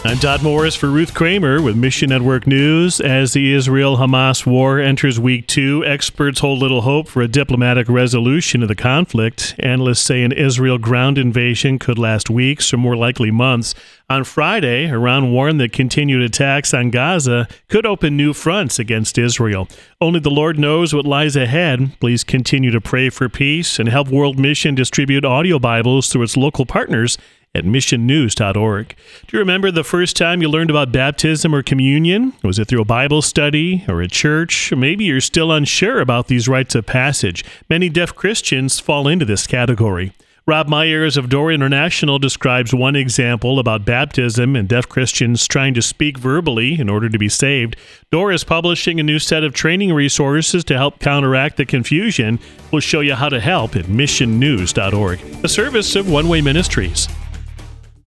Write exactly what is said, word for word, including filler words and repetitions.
I'm Todd Morris for Ruth Kramer with Mission Network News. As the Israel-Hamas war enters week two, experts hold little hope for a diplomatic resolution of the conflict. Analysts say an Israel ground invasion could last weeks or more likely months. On Friday, Iran warned that continued attacks on Gaza could open new fronts against Israel. Only the Lord knows what lies ahead. Please continue to pray for peace and help World Mission distribute audio Bibles through its local partners at mission news dot org. Do you remember the first time you learned about baptism or communion? Was it through a Bible study or a church? Maybe you're still unsure about these rites of passage. Many deaf Christians fall into this category. Rob Myers of Door International describes one example about baptism and deaf Christians trying to speak verbally in order to be saved. Door is publishing a new set of training resources to help counteract the confusion. We'll show you how to help at mission news dot org, a service of One Way Ministries.